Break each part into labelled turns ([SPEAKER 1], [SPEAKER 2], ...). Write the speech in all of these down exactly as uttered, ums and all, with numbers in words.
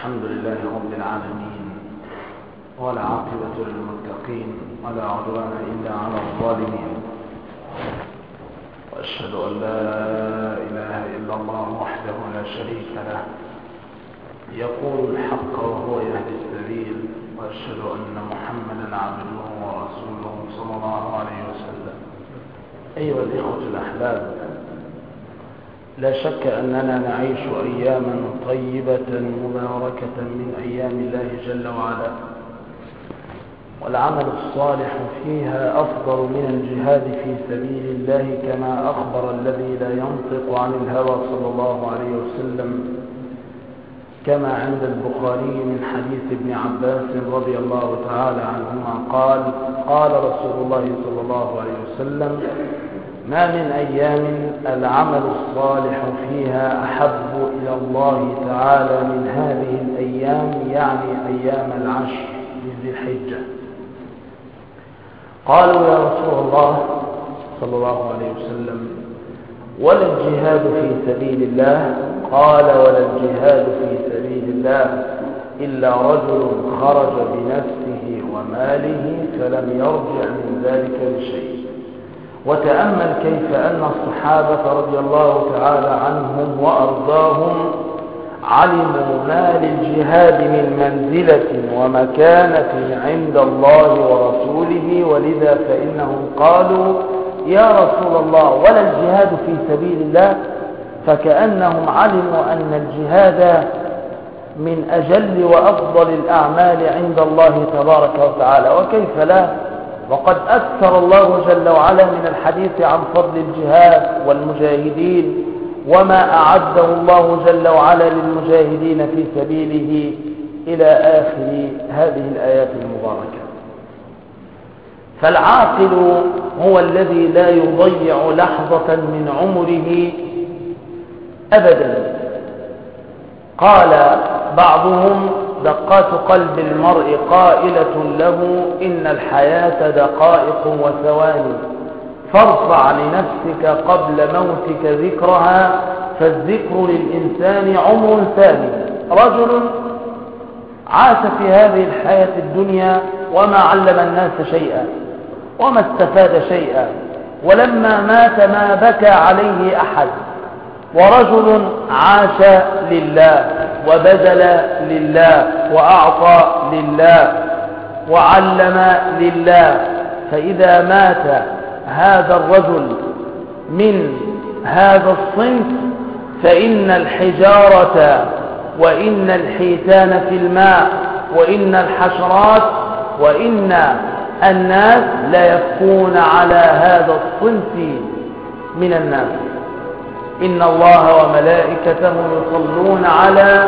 [SPEAKER 1] الحمد لله رب العالمين، ولا عاقبة للمتقين ولا عدوان إلا على الظالمين، وأشهد أن لا إله إلا الله وحده لا شريك له يقول الحق وهو يهدي السبيل، وأشهد أن محمدا عبده ورسوله صلى الله عليه وسلم. أيها الإخوة الأحباب، لا شك أننا نعيش أياما طيبة مباركة من أيام الله جل وعلا، والعمل الصالح فيها أفضل من الجهاد في سبيل الله، كما أخبر الذي لا ينطق عن الهوى صلى الله عليه وسلم، كما عند البخاري من حديث ابن عباس رضي الله تعالى عنهما قال: قال رسول الله صلى الله عليه وسلم: ما من أيام العمل الصالح فيها أحب إلى الله تعالى من هذه الأيام، يعني أيام العشر من ذي الحجة. قالوا: يا رسول الله صلى الله عليه وسلم، ولا الجهاد في سبيل الله؟ قال: ولا الجهاد في سبيل الله إلا رجل خرج بنفسه وماله فلم يرجع من ذلك بشيء. وتأمل كيف أن الصحابة رضي الله تعالى عنهم وأرضاهم علموا ما للجهاد من منزلة ومكانة عند الله ورسوله، ولذا فإنهم قالوا: يا رسول الله، ولا الجهاد في سبيل الله؟ فكأنهم علموا أن الجهاد من أجل وأفضل الأعمال عند الله تبارك وتعالى، وكيف لا؟ وقد أكثر الله جل وعلا من الحديث عن فضل الجهاد والمجاهدين وما أعده الله جل وعلا للمجاهدين في سبيله إلى آخر هذه الآيات المباركة. فالعاقل هو الذي لا يضيع لحظة من عمره أبدا. قال بعضهم: دقات قلب المرء قائلة له إن الحياة دقائق وثواني، فارفع لنفسك قبل موتك ذكرها، فالذكر للإنسان عمر ثاني. رجل عاش في هذه الحياة الدنيا وما علم الناس شيئا وما استفاد شيئا، ولما مات ما بكى عليه أحد. ورجل عاش لله وبذل لله وأعطى لله وعلم لله، فإذا مات هذا الرجل من هذا الصنف فإن الحجارة وإن الحيتان في الماء وإن الحشرات وإن الناس لا يبكون على هذا الصنف من الناس. إن الله وملائكته يصلون على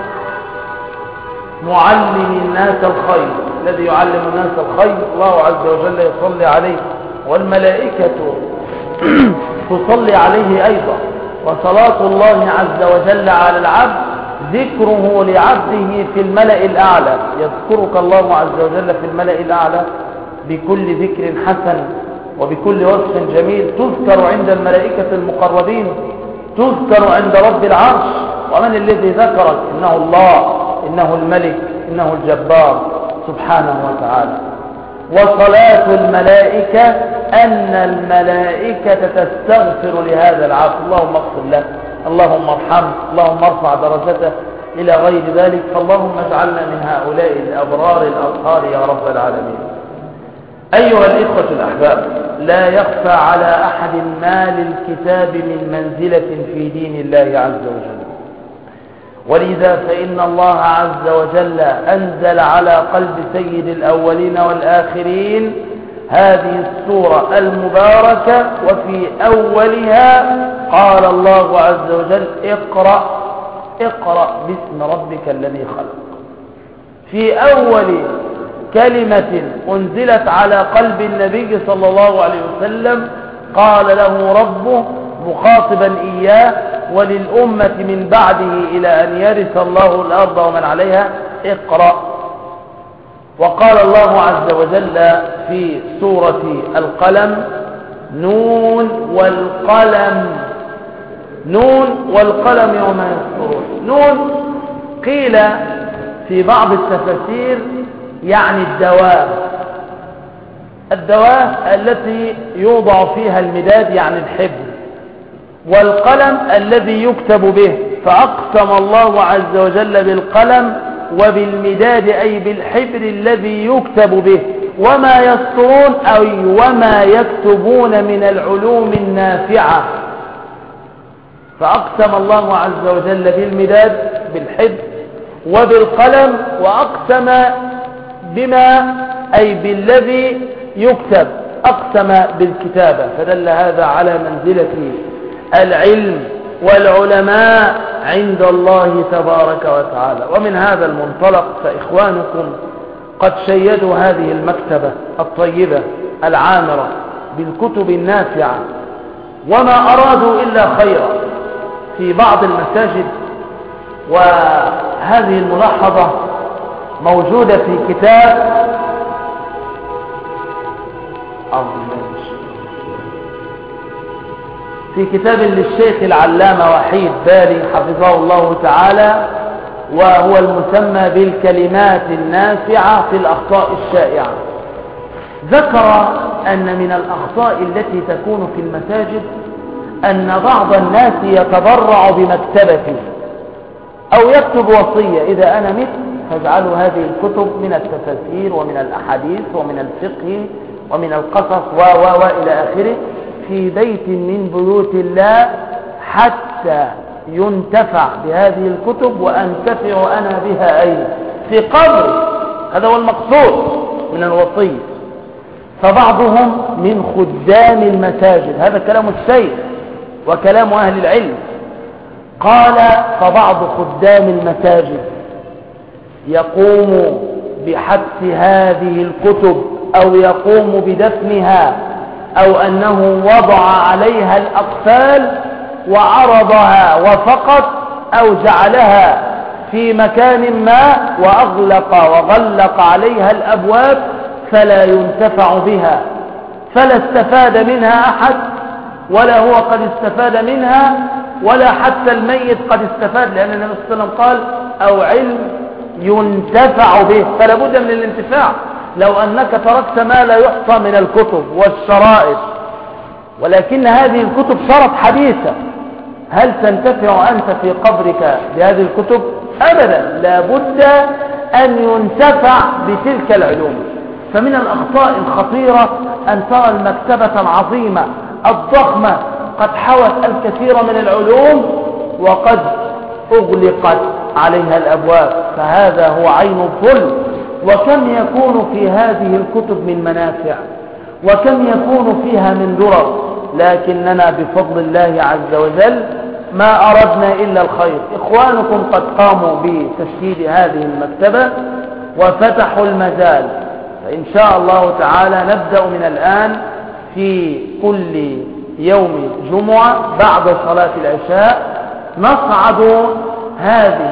[SPEAKER 1] معلم الناس الخير، الذي يعلم الناس الخير الله عز وجل يصلي عليه، والملائكة تصلي عليه أيضا. وصلاة الله عز وجل على العبد ذكره لعبده في الملأ الأعلى. يذكرك الله عز وجل في الملأ الأعلى بكل ذكر حسن وبكل وصف جميل، تذكر عند الملائكة المقربين، تذكر عند رب العرش. ومن الذي ذكرك؟ إنه الله، إنه الملك، إنه الجبار سبحانه وتعالى. وصلاة الملائكة أن الملائكة تستغفر لهذا العبد: اللهم اغفر له، اللهم ارحمه، اللهم ارفع درجته، إلى غير ذلك. فاللهم اجعلنا من هؤلاء الأبرار الأطهار يا رب العالمين. أيها الإخوة الأحباب، لا يخفى على أحد ما للكتاب من منزلة في دين الله عز وجل، ولذا فإن الله عز وجل أنزل على قلب سيد الأولين والآخرين هذه السورة المباركة، وفي أولها قال الله عز وجل: اقرأ اقرأ باسم ربك الذي خلق. في أول كلمة أنزلت على قلب النبي صلى الله عليه وسلم قال له ربه مخاطبا إياه وللأمة من بعده إلى أن يرث الله الأرض ومن عليها: اقرأ. وقال الله عز وجل في سورة القلم: نون والقلم، نون والقلم يوم يسطرون. نون قيل في بعض التفاسير يعني الدواء، الدواء التي يوضع فيها المداد يعني الحبر، والقلم الذي يكتب به، فأقسم الله عز وجل بالقلم وبالمداد أي بالحبر الذي يكتب به، وما يسطرون أي وما يكتبون من العلوم النافعة. فأقسم الله عز وجل بالمداد بالحبر وبالقلم، وأقسم بما أي بالذي يكتب، أقسم بالكتابة، فدل هذا على منزلة العلم والعلماء عند الله تبارك وتعالى. ومن هذا المنطلق فإخوانكم قد شيدوا هذه المكتبة الطيبة العامرة بالكتب النافعة، وما أرادوا إلا خيرا في بعض المساجد. وهذه الملاحظة موجودة في كتاب في كتاب للشيخ العلامة وحيد بالي حفظه الله تعالى، وهو المسمى بالكلمات النافعة في الأخطاء الشائعة. ذكر أن من الأخطاء التي تكون في المساجد أن بعض الناس يتبرع بمكتبته أو يكتب وصية: إذا أنا مت فاجعلوا هذه الكتب من التفاسير ومن الأحاديث ومن الفقه ومن القصص و و وإلى آخره في بيت من بيوت الله حتى ينتفع بهذه الكتب وأنتفع أنا بها أيضا في قبر. هذا هو المقصود من الوصية. فبعضهم من خدام المساجد، هذا كلام الشيخ وكلام أهل العلم، قال: فبعض خدام المساجد يقوم بحبس هذه الكتب أو يقوم بدفنها، أو أنه وضع عليها الأقفال وعرضها وفقط، أو جعلها في مكان ما وأغلق وغلق عليها الأبواب فلا ينتفع بها، فلا استفاد منها أحد، ولا هو قد استفاد منها، ولا حتى الميت قد استفاد، لأن النبي صلى الله عليه وسلم قال: أو علم ينتفع به، فلا بد من الانتفاع. لو أنك تركت ما لا يحصى من الكتب والشرائط، ولكن هذه الكتب صارت حديثة، هل تنتفع أنت في قبرك بهذه الكتب؟ أبدا، لا بد أن ينتفع بتلك العلوم. فمن الأخطاء الخطيرة أن ترى المكتبة العظيمة الضخمة قد حوت الكثير من العلوم وقد أغلقت عليها الأبواب، فهذا هو عين الظلم. وكم يكون في هذه الكتب من منافع، وكم يكون فيها من درر، لكننا بفضل الله عز وجل ما أردنا إلا الخير. إخوانكم قد قاموا بتشييد هذه المكتبة وفتحوا المجال، فإن شاء الله تعالى نبدأ من الآن في كل يوم جمعة بعد صلاة العشاء نصعد هذه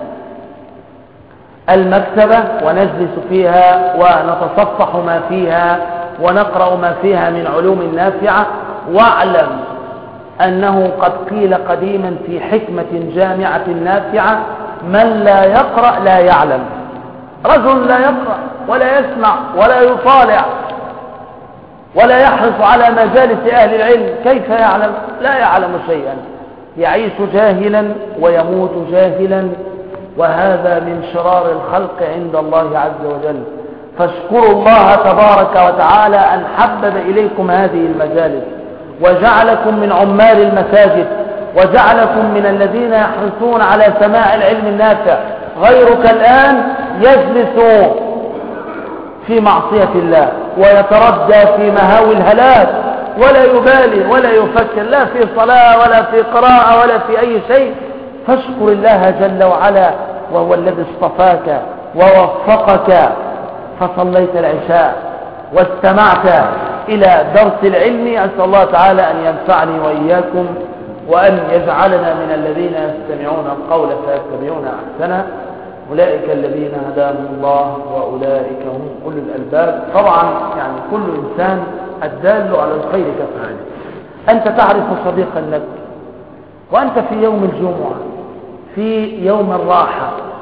[SPEAKER 1] المكتبة ونجلس فيها ونتصفح ما فيها ونقرأ ما فيها من علوم نافعة. واعلم أنه قد قيل قديما في حكمة جامعة نافعة: من لا يقرأ لا يعلم. رجل لا يقرأ ولا يسمع ولا يطالع ولا يحرص على مجالس أهل العلم، كيف يعلم؟ لا يعلم شيئا، يعيش جاهلا ويموت جاهلا، وهذا من شرار الخلق عند الله عز وجل. فاشكروا الله تبارك وتعالى أن حبب إليكم هذه المجالس وجعلكم من عمال المساجد وجعلكم من الذين يحرصون على سماع العلم النافع. غيرك الآن يجلس في معصية الله ويتردى في مهاوي الهلاك ولا يبالي ولا يفكر لا في صلاة ولا في قراءة ولا في أي شيء. فاشكر الله جل وعلا، وهو الذي اصطفاك ووفقك فصليت العشاء واستمعت إلى درس العلم. أسأل الله تعالى أن ينفعني وإياكم وأن يجعلنا من الذين يستمعون القول فيتبعون أحسنه. أولئك الذين هداهم الله وأولئك هم أولو الألباب. طبعا يعني كل إنسان الدال على الخير كفاعله. أنت تعرف صديقا لك وأنت في يوم الجمعة، في يوم الراحة،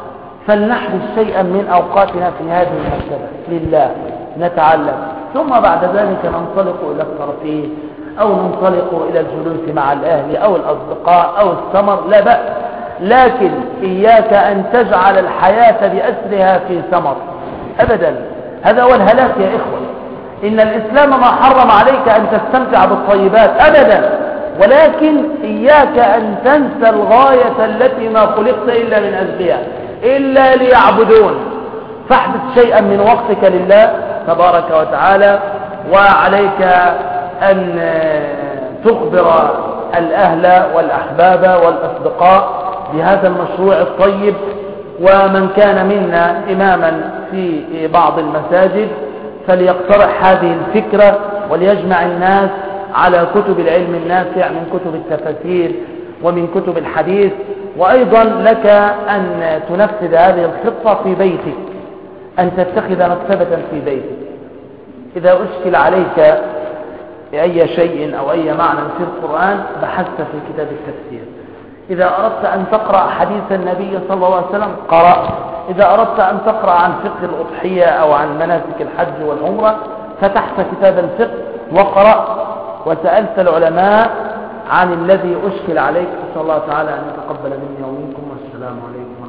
[SPEAKER 1] فلنحرص شيئا من أوقاتنا في هذه المكتبة لله نتعلم، ثم بعد ذلك ننطلق إلى الترفيه أو ننطلق إلى الجلوس مع الأهل أو الأصدقاء أو السمر، لا بأس، لكن إياك أن تجعل الحياة بأسرها في سمر أبدا، هذا هو الهلاك يا إخوة. إن الإسلام ما حرم عليك أن تستمتع بالطيبات أبدا، ولكن إياك أن تنسى الغاية التي ما خلقت إلا من أجلها، إلا ليعبدون. فاحدث شيئا من وقتك لله تبارك وتعالى، وعليك أن تخبر الأهل والأحباب والأصدقاء بهذا المشروع الطيب. ومن كان منا إماما في بعض المساجد فليقترح هذه الفكرة وليجمع الناس على كتب العلم النافع من كتب التفاسير ومن كتب الحديث. وأيضا لك أن تنفذ هذه الخطة في بيتك، أن تتخذ مكتبة في بيتك. إذا أشكل عليك أي شيء أو أي معنى في القرآن بحثت في كتاب التفسير. إذا أردت أن تقرأ حديث النبي صلى الله عليه وسلم قرأ. إذا أردت أن تقرأ عن فقه الأضحية أو عن مناسك الحج والعمرة فتحت كتاب الفقه وقرأ وسألت العلماء عن الذي أشكل عليك. أسأل الله تعالى أن يتقبل مني ومنكم، والسلام عليكم.